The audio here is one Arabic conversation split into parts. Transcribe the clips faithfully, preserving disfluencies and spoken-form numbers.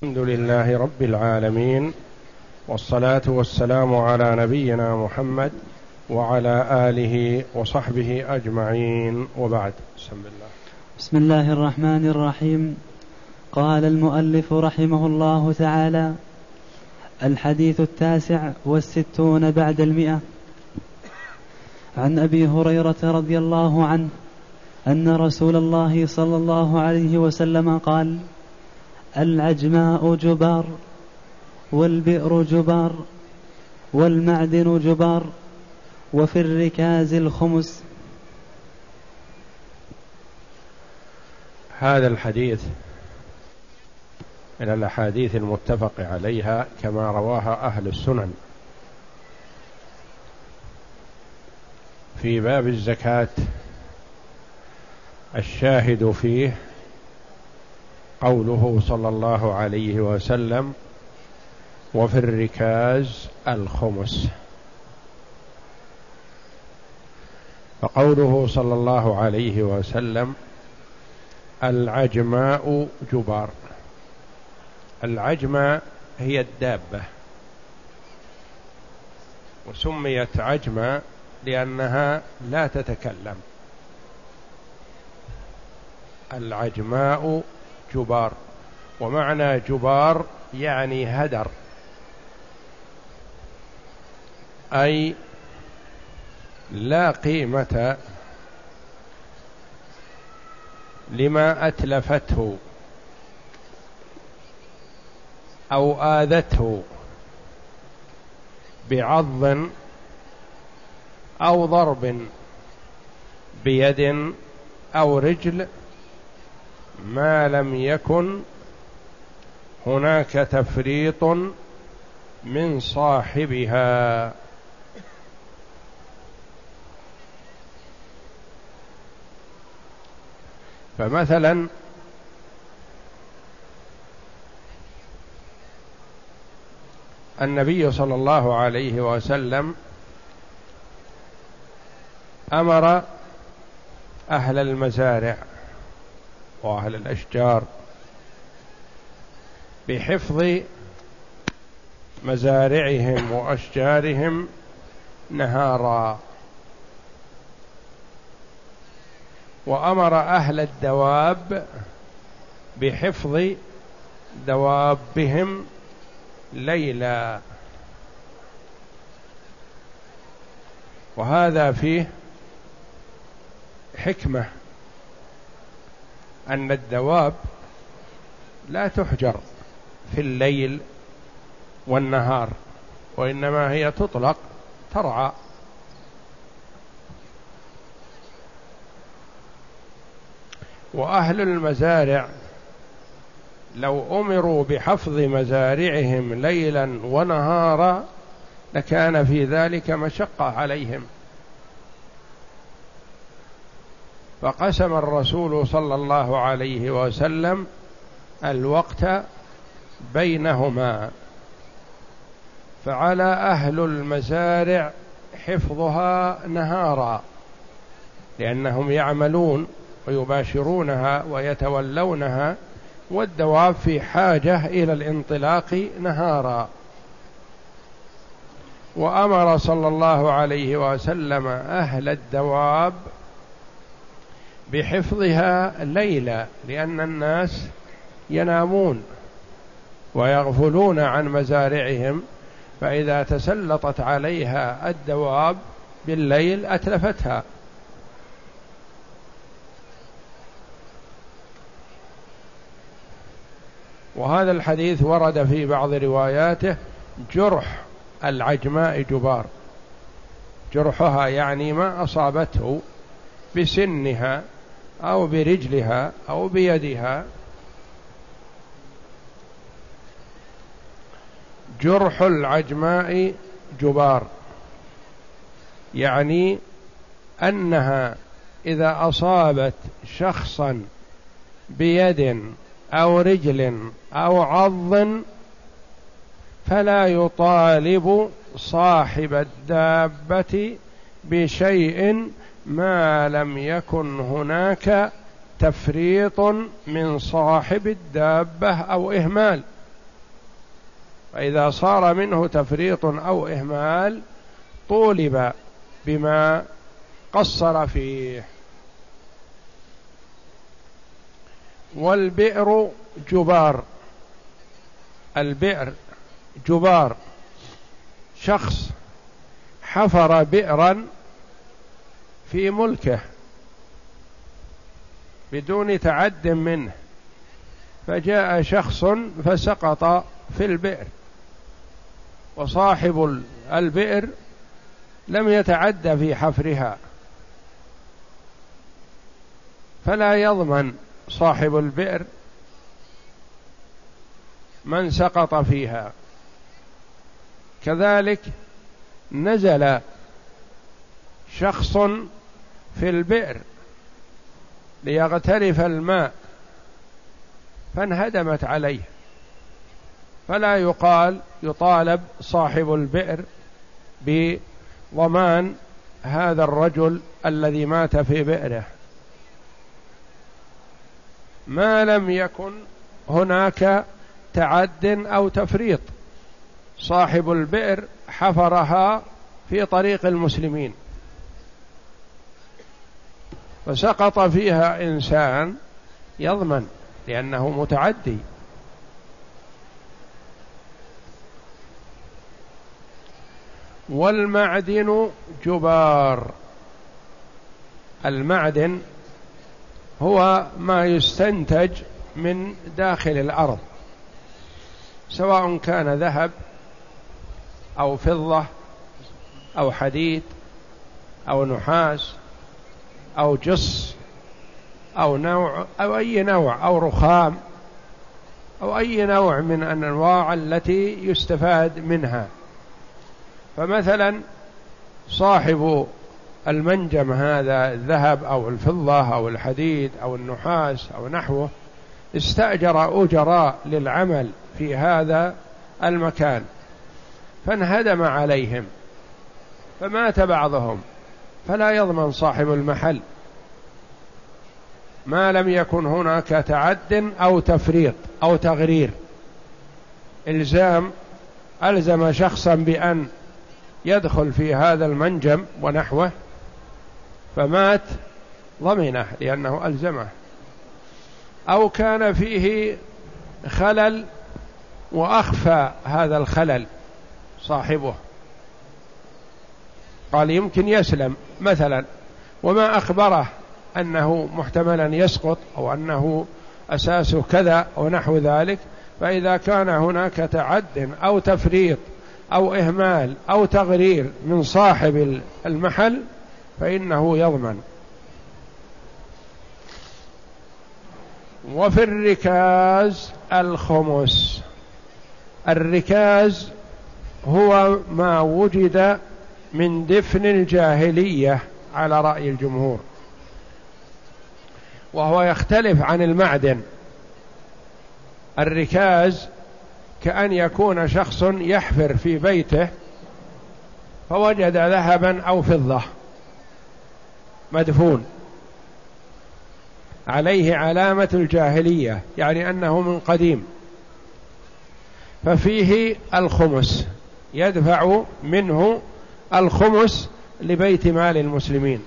الحمد لله رب العالمين، والصلاة والسلام على نبينا محمد وعلى آله وصحبه أجمعين، وبعد. بسم الله بسم الله الرحمن الرحيم. قال المؤلف رحمه الله تعالى: الحديث التاسع والستون بعد المئة. عن أبي هريرة رضي الله عنه أن رسول الله صلى الله عليه وسلم قال: العجماء جبار، والبئر جبار، والمعدن جبار، وفي الركاز الخمس. هذا الحديث من الأحاديث المتفق عليها كما رواها أهل السنن في باب الزكاة. الشاهد فيه قوله صلى الله عليه وسلم: وفي الركاز الخمس. فقوله صلى الله عليه وسلم: العجماء جبار. العجماء هي الدابة، وسميت عجماء لأنها لا تتكلم. العجماء جبار، ومعنى جبار يعني هدر، أي لا قيمة لما أتلفته أو آذته بعض أو ضرب بيد أو رجل، ما لم يكن هناك تفريط من صاحبها. فمثلا النبي صلى الله عليه وسلم أمر أهل المزارع وأهل الأشجار بحفظ مزارعهم وأشجارهم نهارا، وأمر أهل الدواب بحفظ دوابهم ليلا. وهذا فيه حكمة، أن الدواب لا تحجر في الليل والنهار، وإنما هي تطلق ترعى. وأهل المزارع لو أمروا بحفظ مزارعهم ليلا ونهارا لكان في ذلك مشقة عليهم، فقسم الرسول صلى الله عليه وسلم الوقت بينهما، فعلى أهل المزارع حفظها نهارا لأنهم يعملون ويباشرونها ويتولونها، والدواب في حاجة إلى الانطلاق نهارا. وأمر صلى الله عليه وسلم أهل الدواب بحفظها ليلا، لأن الناس ينامون ويغفلون عن مزارعهم، فإذا تسلطت عليها الدواب بالليل أتلفتها. وهذا الحديث ورد في بعض رواياته جرح العجماء جبار. جرحها يعني ما أصابته بسنها أو برجلها أو بيدها. جرح العجماء جبار يعني أنها إذا أصابت شخصا بيد أو رجل أو عض فلا يطالب صاحب الدابة بشيء ما لم يكن هناك تفريط من صاحب الدابة أو إهمال. فإذا صار منه تفريط أو إهمال طولب بما قصر فيه. والبئر جبار، البئر جبار، شخص حفر بئرا في ملكه بدون تعد منه، فجاء شخص فسقط في البئر، وصاحب البئر لم يتعد في حفرها، فلا يضمن صاحب البئر من سقط فيها. كذلك نزل شخص في البئر ليغترف الماء فانهدمت عليه، فلا يقال يطالب صاحب البئر بضمان هذا الرجل الذي مات في بئره ما لم يكن هناك تعد أو تفريط. صاحب البئر حفرها في طريق المسلمين فسقط فيها إنسان يضمن لأنه متعدي. والمعدن جبار، المعدن هو ما يستنتج من داخل الأرض، سواء كان ذهب أو فضة أو حديد أو نحاس أو جص أو نوع أو أي نوع أو رخام أو أي نوع من الأنواع التي يستفاد منها. فمثلا صاحب المنجم هذا الذهب أو الفضة أو الحديد أو النحاس أو نحوه استأجر أجراء للعمل في هذا المكان فانهدم عليهم فمات بعضهم، فلا يضمن صاحب المحل ما لم يكن هناك تعد أو تفريط أو تغرير. إلزام ألزم شخصا بأن يدخل في هذا المنجم ونحوه فمات ضمنه لأنه ألزمه، أو كان فيه خلل وأخفى هذا الخلل صاحبه، قال يمكن يسلم مثلا وما أخبره أنه محتملا يسقط أو أنه أساسه كذا أو نحو ذلك، فإذا كان هناك تعد أو تفريط أو إهمال أو تغرير من صاحب المحل فإنه يضمن. وفي الركاز الخمس، الركاز هو ما وجد من دفن الجاهلية على رأي الجمهور، وهو يختلف عن المعدن. الركاز كأن يكون شخص يحفر في بيته فوجد ذهبا أو فضة مدفون عليه علامة الجاهلية، يعني أنه من قديم، ففيه الخمس، يدفع منه الخمس لبيت مال المسلمين.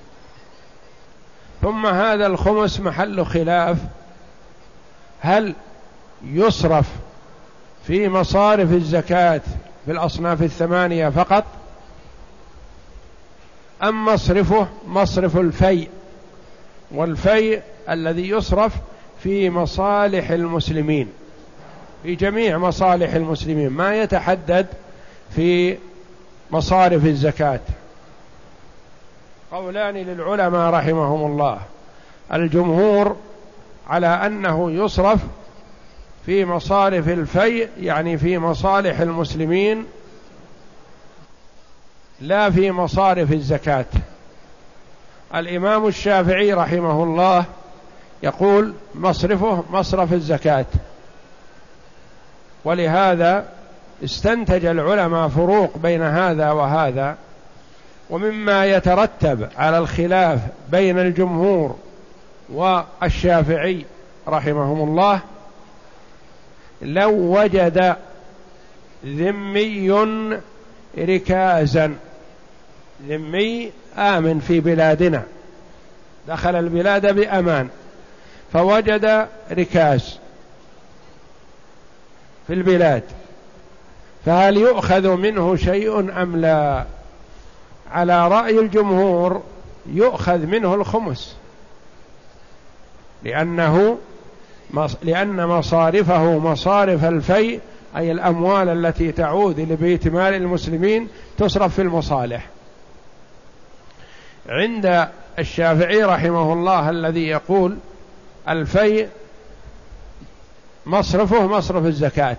ثم هذا الخمس محل خلاف، هل يصرف في مصارف الزكاة في الأصناف الثمانية فقط، أم مصرفه مصرف الفيء، والفيء الذي يصرف في مصالح المسلمين، في جميع مصالح المسلمين، ما يتحدد في مصارف الزكاة. قولان للعلماء رحمهم الله، الجمهور على أنه يصرف في مصارف الفيء، يعني في مصالح المسلمين لا في مصارف الزكاة. الإمام الشافعي رحمه الله يقول مصرفه مصرف الزكاة، ولهذا استنتج العلماء فروق بين هذا وهذا. ومما يترتب على الخلاف بين الجمهور والشافعي رحمهم الله، لو وجد ذمي ركازا، ذمي آمن في بلادنا، دخل البلاد بأمان فوجد ركاز في البلاد، فهل يؤخذ منه شيء أم لا؟ على رأي الجمهور يؤخذ منه الخمس، لأنه لأن مصارفه مصارف الفيء، أي الأموال التي تعود لبيت مال المسلمين تصرف في المصالح. عند الشافعي رحمه الله الذي يقول الفيء مصرفه مصرف الزكاة،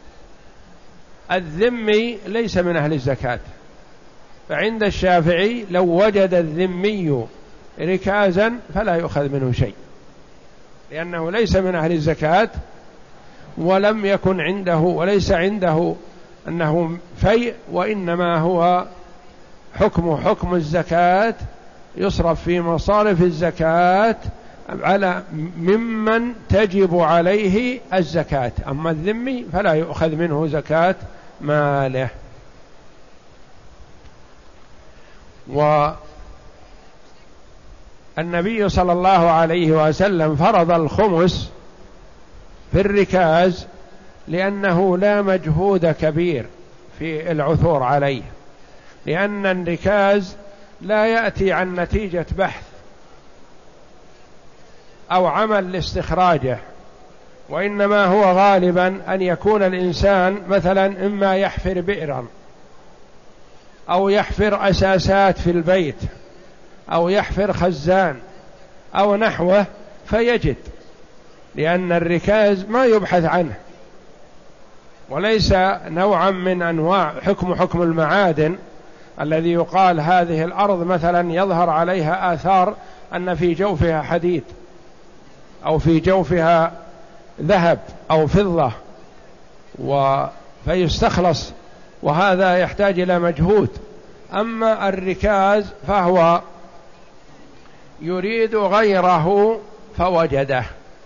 الذمي ليس من أهل الزكاة، فعند الشافعي لو وجد الذمي ركازا فلا يؤخذ منه شيء، لأنه ليس من أهل الزكاة ولم يكن عنده وليس عنده أنه فيء، وإنما هو حكم حكم الزكاة، يصرف في مصارف الزكاة على ممن تجب عليه الزكاة، أما الذمي فلا يؤخذ منه زكاة ماله. والنبي صلى الله عليه وسلم فرض الخمس في الركاز لأنه لا مجهود كبير في العثور عليه، لأن الركاز لا يأتي عن نتيجة بحث أو عمل لاستخراجه، وإنما هو غالبا أن يكون الإنسان مثلا إما يحفر بئرا أو يحفر أساسات في البيت أو يحفر خزان أو نحوه فيجد، لأن الركاز ما يبحث عنه وليس نوعا من أنواع حكم حكم المعادن الذي يقال هذه الأرض مثلا يظهر عليها آثار أن في جوفها حديد أو في جوفها ذهب أو فضة فيستخلص، وهذا يحتاج إلى مجهود. أما الركاز فهو يريد غيره فوجده،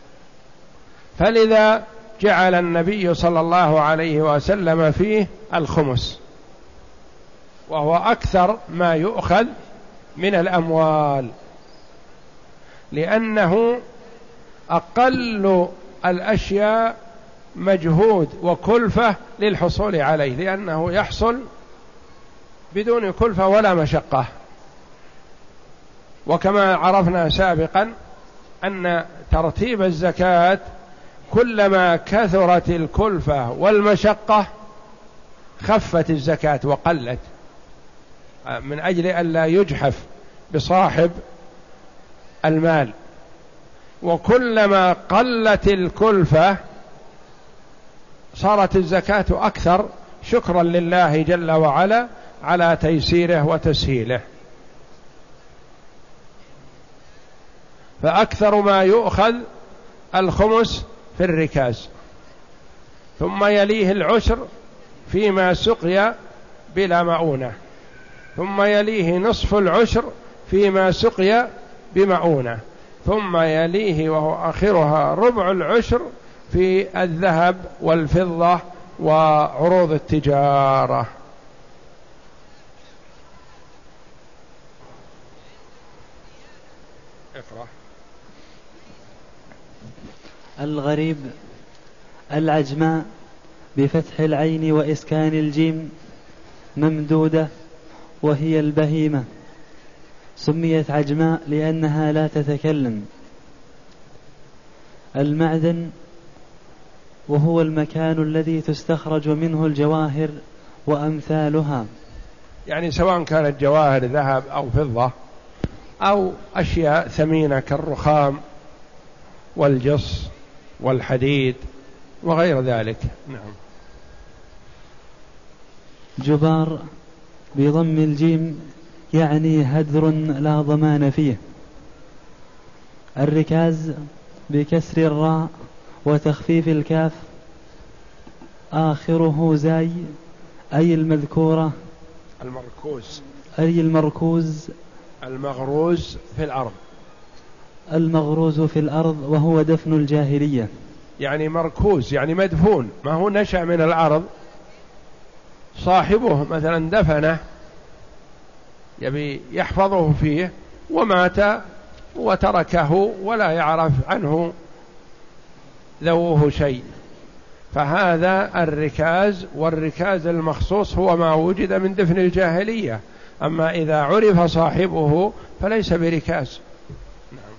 فلذا جعل النبي صلى الله عليه وسلم فيه الخمس، وهو أكثر ما يؤخذ من الأموال، لأنه أقل الأشياء مجهود وكلفة للحصول عليه، لأنه يحصل بدون كلفة ولا مشقة. وكما عرفنا سابقا أن ترتيب الزكاة كلما كثرت الكلفة والمشقة خفت الزكاة وقلت، من أجل أن لا يجحف بصاحب المال، وكلما قلت الكلفة صارت الزكاة أكثر، شكرا لله جل وعلا على تيسيره وتسهيله. فأكثر ما يؤخذ الخمس في الركاز، ثم يليه العشر فيما سقي بلا مؤونة، ثم يليه نصف العشر فيما سقي بمؤونة، ثم يليه وهو آخرها ربع العشر في الذهب والفضة وعروض التجارة. اقرأ. الغريب العجماء بفتح العين وإسكان الجيم ممدودة، وهي البهيمة، سميت عجماء لأنها لا تتكلم. المعدن وهو المكان الذي تستخرج منه الجواهر وأمثالها، يعني سواء كانت جواهر ذهب أو فضة أو أشياء ثمينة كالرخام والجص والحديد وغير ذلك. نعم. جبار بضم الجيم يعني هدر لا ضمان فيه. الركاز بكسر الراء وتخفيف الكاف آخره زاي، أي المذكورة المركوز، أي المركوز المغروز في الأرض، المغروز في الأرض، وهو دفن الجاهلية. يعني مركوز يعني مدفون، ما هو نشأ من الأرض صاحبه مثلا دفنه يبي يحفظه فيه ومات وتركه ولا يعرف عنه ذوه شيء، فهذا الركاز، والركاز المخصوص هو ما وجد من دفن الجاهلية، أما إذا عرف صاحبه فليس بركاز. نعم.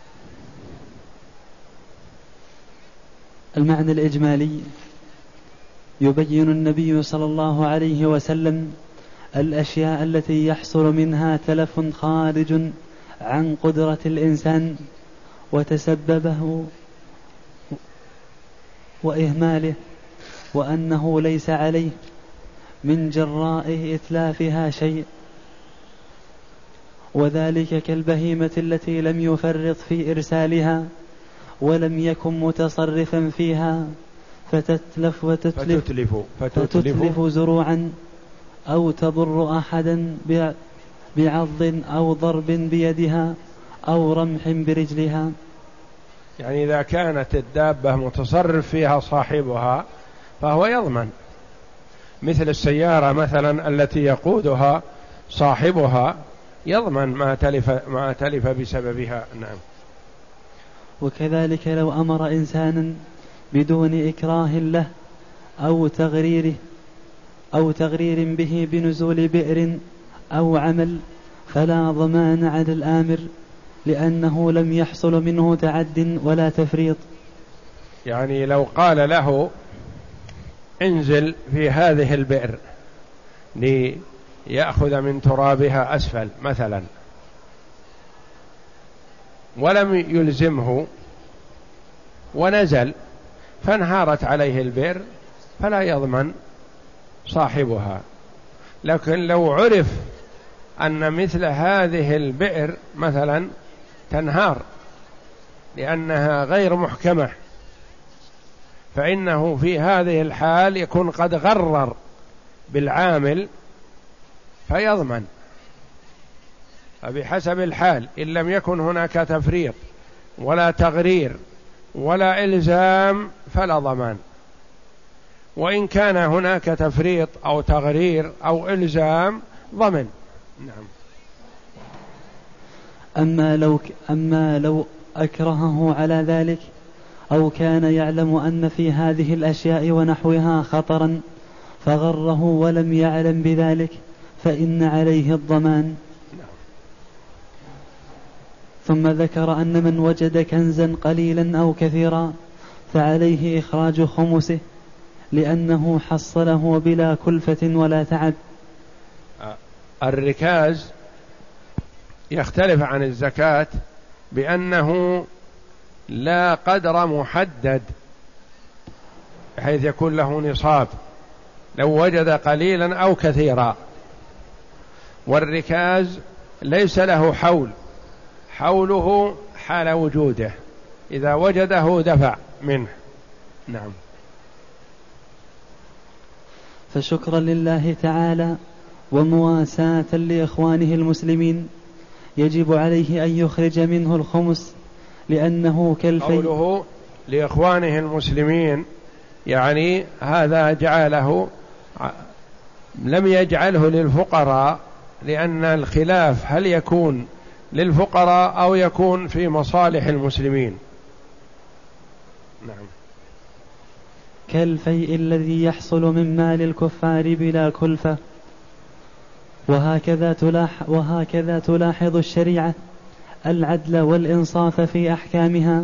المعنى الإجمالي: يبين النبي صلى الله عليه وسلم الأشياء التي يحصل منها تلف خارج عن قدرة الإنسان وتسببه وإهماله، وأنه ليس عليه من جراء إتلافها شيء، وذلك كالبهيمة التي لم يفرط في إرسالها ولم يكن متصرفا فيها فتتلف وتتلف فتتلف, فتتلف, فتتلف زروعا أو تضر أحدا بعض أو ضرب بيدها أو رمح برجلها. يعني إذا كانت الدابة متصرف فيها صاحبها فهو يضمن، مثل السيارة مثلا التي يقودها صاحبها يضمن ما تلف, ما تلف بسببها. نعم. وكذلك لو أمر إنسانا بدون إكراه له أو تغريره أو تغرير به بنزول بئر أو عمل فلا ضمان على الآمر، لأنه لم يحصل منه تعد ولا تفريط. يعني لو قال له انزل في هذه البئر ليأخذ من ترابها أسفل مثلا ولم يلزمه ونزل فانهارت عليه البئر فلا يضمن صاحبها. لكن لو عرف أن مثل هذه البئر مثلا تنهار لأنها غير محكمة، فإنه في هذه الحال يكون قد غرر بالعامل فيضمن. فبحسب الحال، إن لم يكن هناك تفريط ولا تغرير ولا إلزام فلا ضمان، وإن كان هناك تفريط أو تغرير أو إلزام ضمن. نعم. أما لو, أما لو أكرهه على ذلك أو كان يعلم أن في هذه الأشياء ونحوها خطرا فغره ولم يعلم بذلك فإن عليه الضمان. ثم ذكر أن من وجد كنزا قليلا أو كثيرا فعليه إخراج خمسه، لأنه حصله بلا كلفة ولا تعب. الركاز يختلف عن الزكاة بأنه لا قدر محدد بحيث يكون له نصاب لو وجد قليلا أو كثيرا، والركاز ليس له حول، حوله حال وجوده، إذا وجده دفع منه. نعم. فشكرا لله تعالى ومواساة لإخوانه المسلمين يجب عليه أن يخرج منه الخمس، لأنه كالفي. قوله لإخوانه المسلمين يعني هذا جعله، لم يجعله للفقراء، لأن الخلاف هل يكون للفقراء أو يكون في مصالح المسلمين. نعم. كالفيء الذي يحصل من مال الكفار بلا كلفة. وهكذا تلاح وهكذا تلاحظ الشريعة العدل والإنصاف في أحكامها،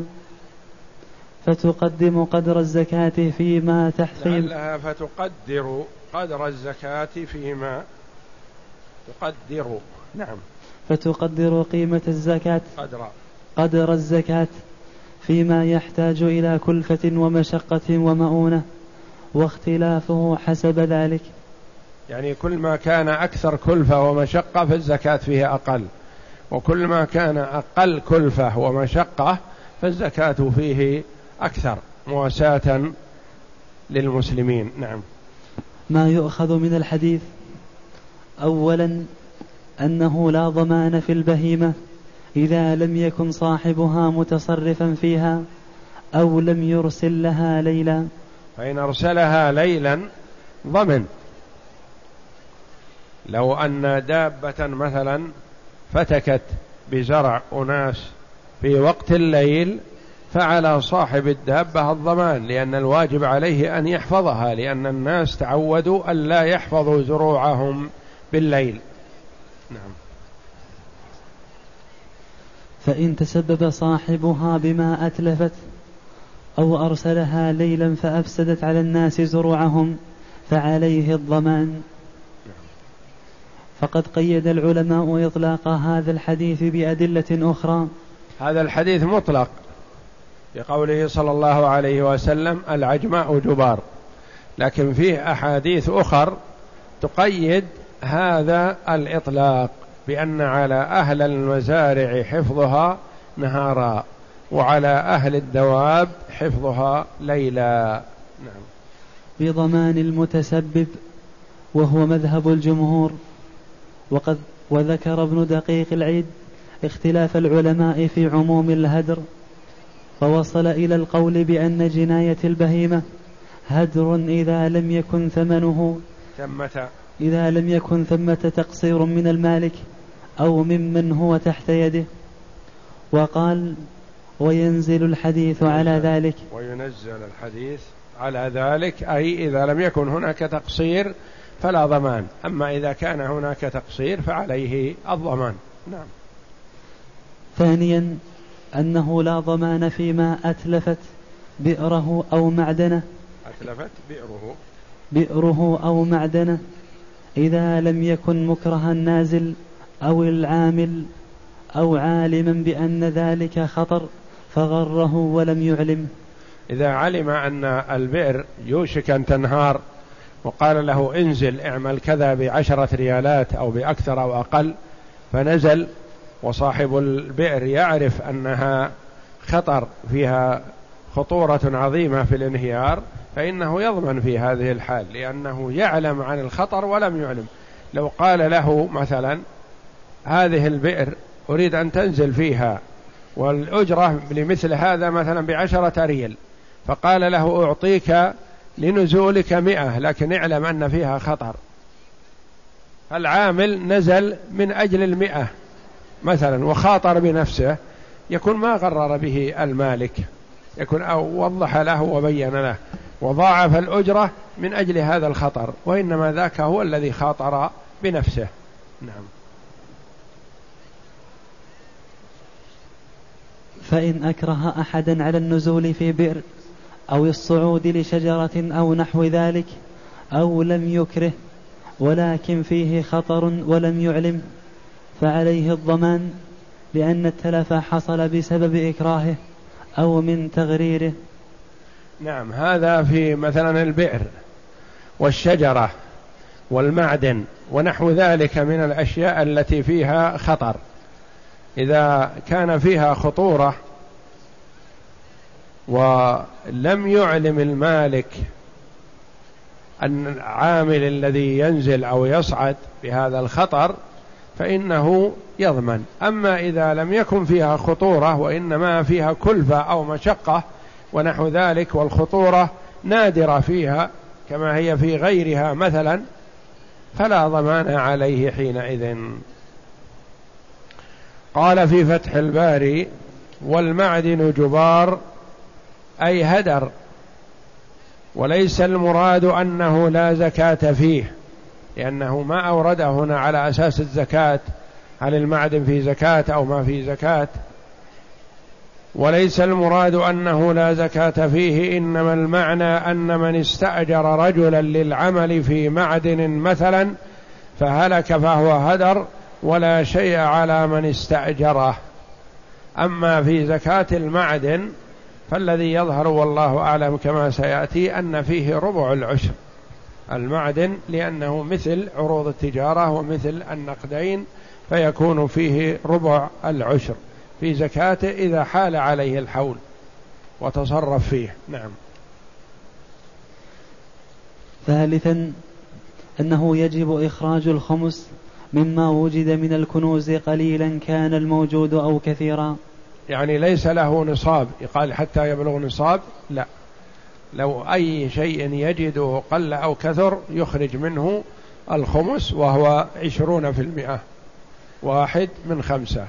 فتقدم قدر الزكاة فيما تحصيل لعلها فتقدر قدر الزكاة فيما تقدر. نعم. فتقدر قيمة الزكاة قدر قدر الزكاة فيما يحتاج إلى كلفة ومشقة ومؤونة، واختلافه حسب ذلك. يعني كل ما كان أكثر كلفة ومشقة فالزكاة فيه أقل، وكل ما كان أقل كلفة ومشقة فالزكاة فيه أكثر مواساة للمسلمين. نعم. ما يؤخذ من الحديث: أولا أنه لا ضمان في البهيمة إذا لم يكن صاحبها متصرفا فيها أو لم يرسل لها ليلا، فإن أرسلها ليلا ضمن، لو أن دابة مثلا فتكت بزرع أناس في وقت الليل فعلى صاحب الدابة الضمان، لأن الواجب عليه أن يحفظها، لأن الناس تعودوا أن لا يحفظوا زروعهم بالليل. نعم. فإن تسبب صاحبها بما أتلفت أو أرسلها ليلا فأفسدت على الناس زروعهم فعليه الضمان. فقد قيد العلماء إطلاق هذا الحديث بأدلة أخرى. هذا الحديث مطلق بقوله صلى الله عليه وسلم العجماء جبار، لكن فيه أحاديث أخر تقيد هذا الإطلاق بأن على أهل المزارع حفظها نهارا وعلى أهل الدواب حفظها ليلا. نعم. بضمان المتسبب، وهو مذهب الجمهور. وقد وذكر ابن دقيق العيد اختلاف العلماء في عموم الهدر، فوصل إلى القول بأن جناية البهيمة هدر إذا لم يكن ثمنه ثمة إذا لم يكن ثمة تقصير من المالك أو ممن هو تحت يده. وقال وينزل الحديث على ذلك وينزل الحديث على ذلك، أي إذا لم يكن هناك تقصير فلا ضمان، أما إذا كان هناك تقصير فعليه الضمان. نعم. ثانيا أنه لا ضمان فيما أتلفت بئره أو معدنه أتلفت بئره بئره أو معدنه إذا لم يكن مكرها نازل أو العامل أو عالما بأن ذلك خطر فغره ولم يعلم. إذا علم أن البئر يوشك أن تنهار وقال له انزل اعمل كذا بعشرة ريالات أو بأكثر أو أقل، فنزل وصاحب البئر يعرف أنها خطر فيها خطورة عظيمة في الانهيار، فإنه يضمن في هذه الحال لأنه يعلم عن الخطر ولم يعلم. لو قال له مثلا هذه البئر أريد أن تنزل فيها والأجرة لمثل هذا مثلا بعشرة ريال، فقال له أعطيك لنزولك مئة لكن اعلم أن فيها خطر، العامل نزل من أجل المئة مثلا وخاطر بنفسه، يكون ما غرر به المالك، يكون أو وضح له وبين له وضاعف الأجرة من أجل هذا الخطر، وإنما ذاك هو الذي خاطر بنفسه. نعم. فإن أكره أحدا على النزول في بئر أو الصعود لشجرة أو نحو ذلك أو لم يكره ولكن فيه خطر ولم يعلم فعليه الضمان، لأن التلف حصل بسبب إكراهه أو من تغريره. نعم. هذا في مثلا البئر والشجرة والمعدن ونحو ذلك من الأشياء التي فيها خطر، إذا كان فيها خطورة ولم يعلم المالك أن العامل الذي ينزل أو يصعد بهذا الخطر فإنه يضمن. أما إذا لم يكن فيها خطورة وإنما فيها كلفة أو مشقة ونحو ذلك والخطورة نادرة فيها كما هي في غيرها مثلا، فلا ضمان عليه حينئذ. قال في فتح الباري والمعدن جبار أي هدر، وليس المراد أنه لا زكاة فيه، لأنه ما أورد هنا على أساس الزكاة، هل المعدن في زكاة أو ما في زكاة، وليس المراد أنه لا زكاة فيه، إنما المعنى أن من استأجر رجلا للعمل في معدن مثلا فهلك فهو هدر ولا شيء على من استأجره. أما في زكاة المعدن فالذي يظهر والله أعلم كما سيأتي أن فيه ربع العشر المعدن، لأنه مثل عروض التجارة ومثل النقدين، فيكون فيه ربع العشر في زكاته إذا حال عليه الحول وتصرف فيه. نعم. ثالثا أنه يجب إخراج الخمس مما وجد من الكنوز قليلا كان الموجود أو كثيرا، يعني ليس له نصاب يقال حتى يبلغ نصاب، لا، لو أي شيء يجده قل أو كثر يخرج منه الخمس وهو عشرون في المئة، واحد من خمسة.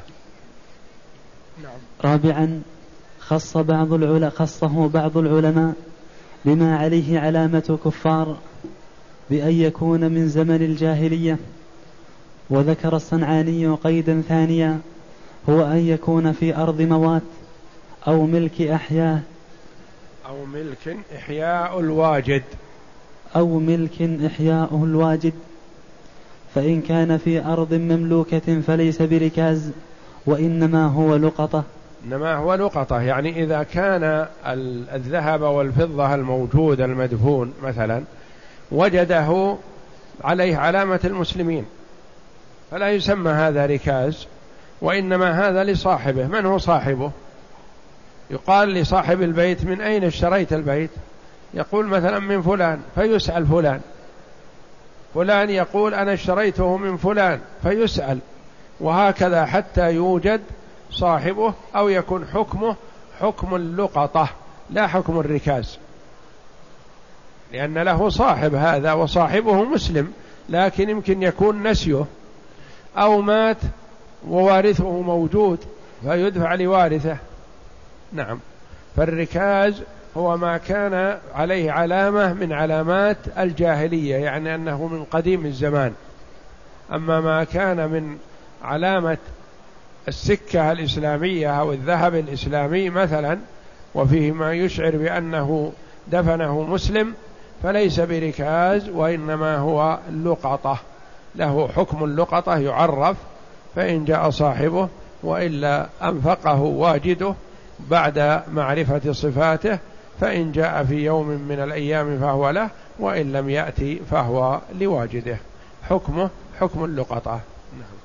نعم. رابعا خص بعض العلماء خصه بعض العلماء بما عليه علامة كفار بأن يكون من زمن الجاهلية. وذكر الصنعاني قيدا ثانيا هو أن يكون في أرض موات أو ملك أحياء أو ملك إحياء الواجد أو ملك إحياء الواجد. فإن كان في أرض مملوكة فليس بركاز وإنما هو لقطة. إنما هو لقطة، يعني إذا كان الذهب والفضة الموجود المدفون مثلا وجده عليه علامة المسلمين فلا يسمى هذا ركاز، وإنما هذا لصاحبه. من هو صاحبه؟ يقال لصاحب البيت: من أين اشتريت البيت؟ يقول مثلا: من فلان، فيسأل فلان. فلان يقول: أنا اشتريته من فلان، فيسأل. وهكذا حتى يوجد صاحبه، أو يكون حكمه حكم اللقطة لا حكم الركاز، لأن له صاحب هذا وصاحبه مسلم، لكن يمكن يكون نسيه أو مات ووارثه موجود فيدفع لوارثه. نعم. فالركاز هو ما كان عليه علامة من علامات الجاهلية، يعني أنه من قديم الزمان. أما ما كان من علامة السكة الإسلامية أو الذهب الإسلامي مثلا وفيه ما يشعر بأنه دفنه مسلم فليس بركاز، وإنما هو لقطة، له حكم اللقطة يعرف، فإن جاء صاحبه، وإلا أنفقه واجده بعد معرفة صفاته، فإن جاء في يوم من الأيام فهو له، وإن لم يأتي فهو لواجده، حكمه حكم اللقطة. نعم.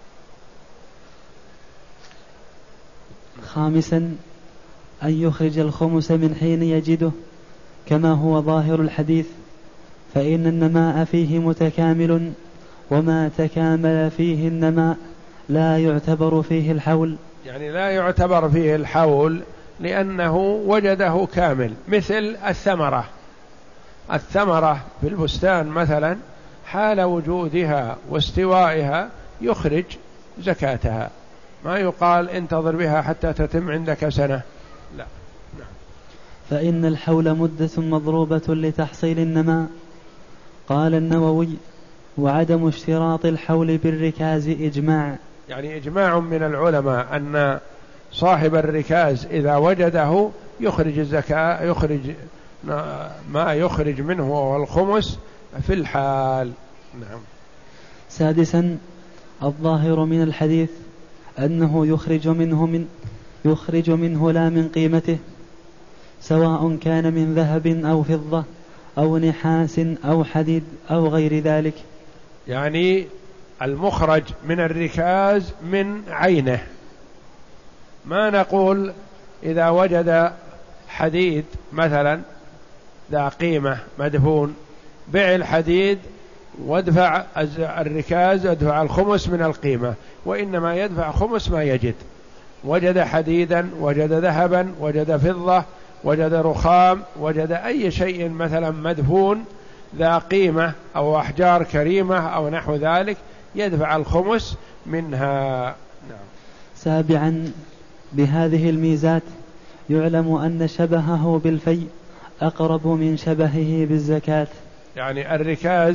خامسا أن يخرج الخمس من حين يجده كما هو ظاهر الحديث، فإن النماء فيه متكامل، وما تكامل فيه النماء لا يعتبر فيه الحول. يعني لا يعتبر فيه الحول لأنه وجده كامل، مثل الثمرة. الثمرة في البستان مثلا حال وجودها واستوائها يخرج زكاتها، ما يقال انتظر بها حتى تتم عندك سنة، لا. نعم. فإن الحول مدة مضروبة لتحصيل النماء. قال النووي: وعدم اشتراط الحول بالركاز إجماع. يعني إجماع من العلماء أن صاحب الركاز إذا وجده يخرج الزكاة، يخرج ما يخرج منه والخمس في الحال. نعم. سادسا الظاهر من الحديث أنه يخرج منه من يخرج منه لا من قيمته، سواء كان من ذهب أو فضة أو نحاس أو حديد أو غير ذلك. يعني المخرج من الركاز من عينه، ما نقول إذا وجد حديد مثلا ذا قيمة مدفون بيع الحديد وادفع الركاز، ادفع الخمس من القيمة، وإنما يدفع خمس ما يجد. وجد حديدا، وجد ذهبا، وجد فضة، وجد رخام، وجد أي شيء مثلا مدفون ذا قيمة أو أحجار كريمة أو نحو ذلك يدفع الخمس منها. نعم. سابعا بهذه الميزات يعلم أن شبهه بالفيء أقرب من شبهه بالزكاة. يعني الركاز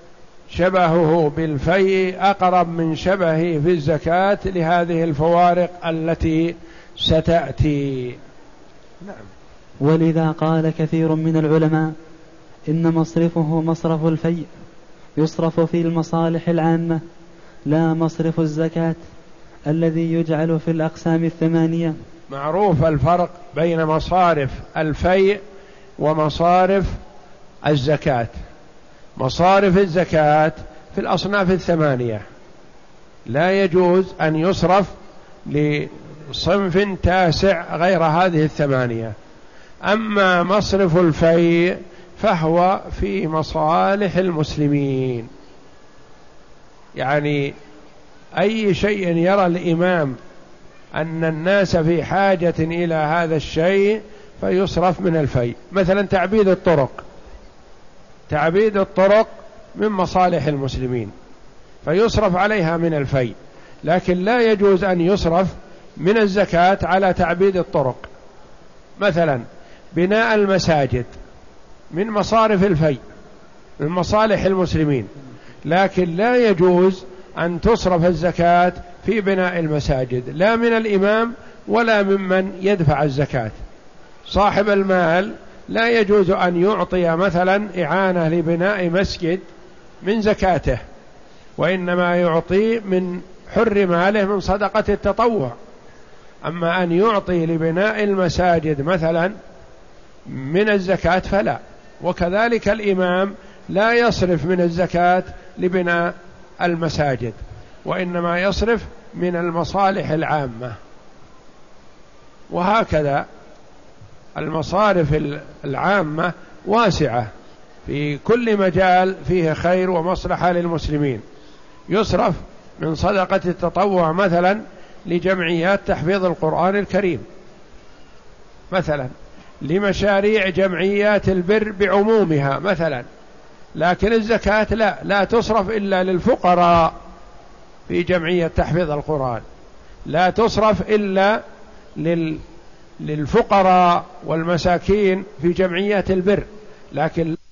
شبهه بالفيء أقرب من شبهه في الزكاة لهذه الفوارق التي ستأتي. نعم. ولذا قال كثير من العلماء إن مصرفه مصرف الفيء يصرف في المصالح العامة، لا مصرف الزكاة الذي يجعل في الأقسام الثمانية. معروف الفرق بين مصارف الفيء ومصارف الزكاة. مصارف الزكاة في الأصناف الثمانية لا يجوز أن يصرف لصنف تاسع غير هذه الثمانية. أما مصرف الفيء فهو في مصالح المسلمين، يعني أي شيء يرى الإمام أن الناس في حاجة إلى هذا الشيء فيصرف من الفيء. مثلا تعبيد الطرق، تعبيد الطرق من مصالح المسلمين فيصرف عليها من الفيء، لكن لا يجوز أن يصرف من الزكاة على تعبيد الطرق. مثلا بناء المساجد من مصارف الفيء من مصالح المسلمين، لكن لا يجوز أن تصرف الزكاة في بناء المساجد، لا من الإمام ولا ممن يدفع الزكاة. صاحب المال لا يجوز أن يعطي مثلا إعانة لبناء مسجد من زكاته، وإنما يعطي من حر ماله من صدقة التطوع. أما أن يعطي لبناء المساجد مثلا من الزكاة فلا. وكذلك الإمام لا يصرف من الزكاة لبناء المساجد، وإنما يصرف من المصالح العامة. وهكذا المصارف العامة واسعة في كل مجال فيه خير ومصلحة للمسلمين، يصرف من صدقة التطوع مثلا لجمعيات تحفيظ القرآن الكريم، مثلا لمشاريع جمعيات البر بعمومها مثلا، لكن الزكاة لا لا تصرف إلا للفقراء في جمعية تحفيظ القرآن، لا تصرف إلا لل للفقراء والمساكين في جمعيات البر، لكن